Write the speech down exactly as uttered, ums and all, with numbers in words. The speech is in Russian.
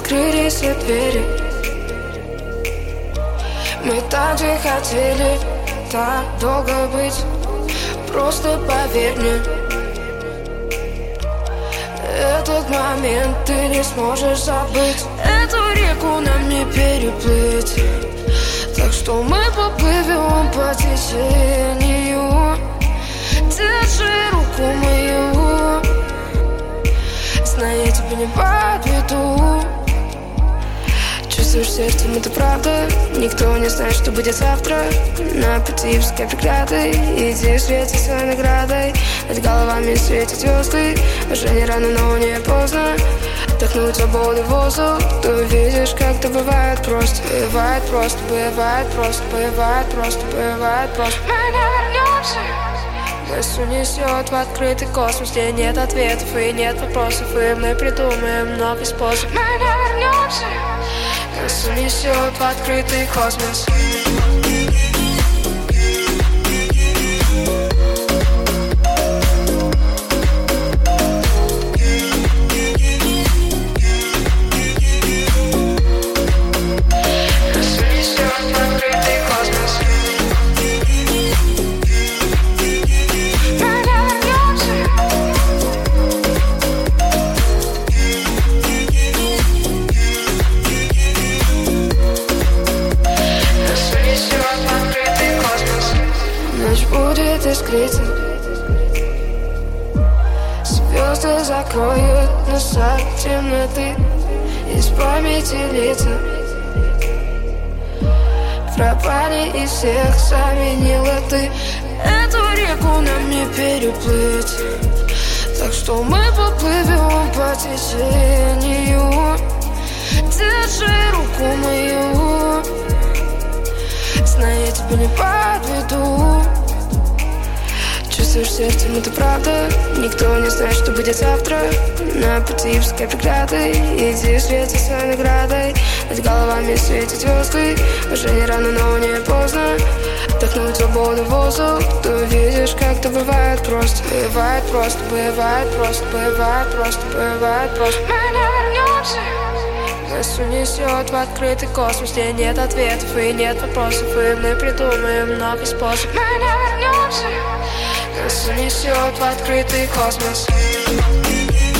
открылись все двери. Мы так же хотели так долго быть. Просто поверь мне, этот момент ты не сможешь забыть. Эту реку нам не переплыть, так что мы поплывем по течению. Держи руку мою, знаю, я тебя не подведу. Чувствуешь сердцем, это правда. Никто не знает, что будет завтра. На пути пускай преграды, иди свети своей наградой. Над головами светят звезды. Уже не рано, но не поздно вдохнуть свободу в воздух. Ты увидишь, как это бывает просто. Бывает просто, бывает просто, бывает просто, бывает просто. Мы не вернемся. Нас унесет в открытый космос, где нет ответов и нет вопросов. И мы придумаем новый способ. Мы не вернемся. Нас унесет в открытый космос. Искрится. Звезды закроют нас от темноты, из памяти лица пропали из всех, заменила ты. Эту реку нам не переплыть, так что мы поплывем по течению. Держи руку мою, знаю, я тебя не подведу. Чувствуешь сердцем, это правда. Никто не знает, что будет завтра. На пути пускай преграды, иди свети своей наградой. Над головами светят звезды. Уже не рано, но не поздно вдохнуть свободу в воздух. Ты увидишь, как это бывает просто. Бывает просто, бывает просто, бывает просто, бывает просто. Мы не вернемся. Нас унесет в открытый космос, где нет ответов и нет вопросов. И мы придумаем новый способ. Мы не вернемся. Нас унесет в открытый космос.